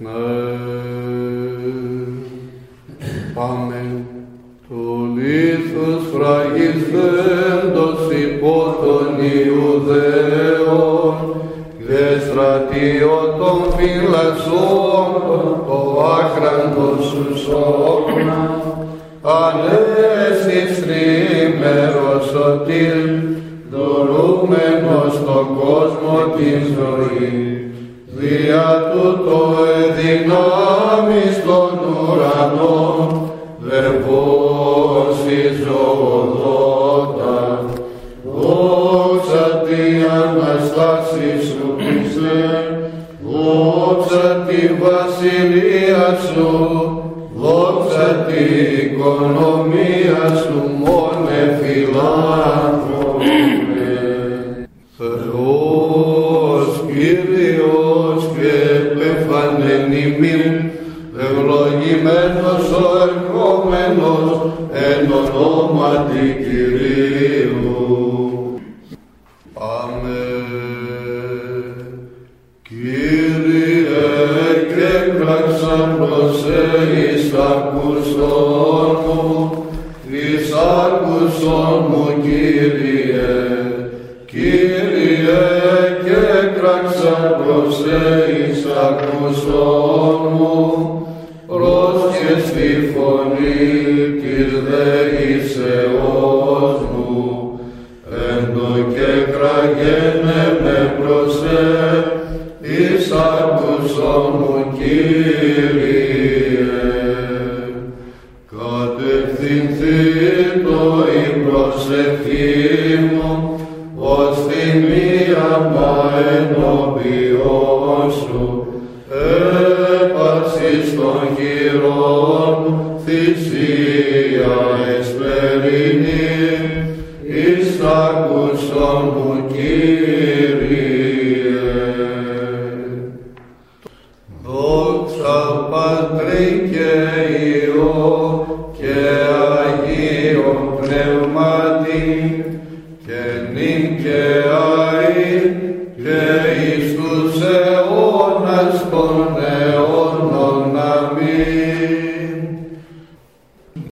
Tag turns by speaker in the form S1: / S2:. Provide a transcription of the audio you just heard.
S1: Πάμε του λίθους φραγισθέντος υπό των Ιουδαίων και στρατιώτων φυλασσών το άχραντο σου σώμα ανέσεις τρίμερος σωτήρ δωρούμενος στον κόσμο τη ζωή. Δια τούτο εδυνάμεις των ουρανών βερβός εις ζωοδότα. Δόξα τη Αναστάση σου Χριστέ, δόξα τη βασιλεία σου, δόξα τη οικονομία σου μόνε φιλάνθρωπε. Θεός Κύριος και επέφανεν ημίν, ευλογημένος ο ερχόμενος εν ονόματι Κυρίου. Αμήν. Κύριε, και κράξαν προς εις ακούσον μου, εις ακούσον μου, Κύριε. Κύριε, και κράξαν προς εις ακούσον μου, πρόσχες τη φωνή της δεήσεώς μου, εν το και κραγένε με προσέ, εις ακούσον μου, Κύριε. Κατευθυνθεί το η προσευχή μου, ως θυμία μα ενώπιον σου, έπαρσης των χειρών θυσία εσπερινή, εις ακούσον μου, Κύριε. Δόξα Πατρί και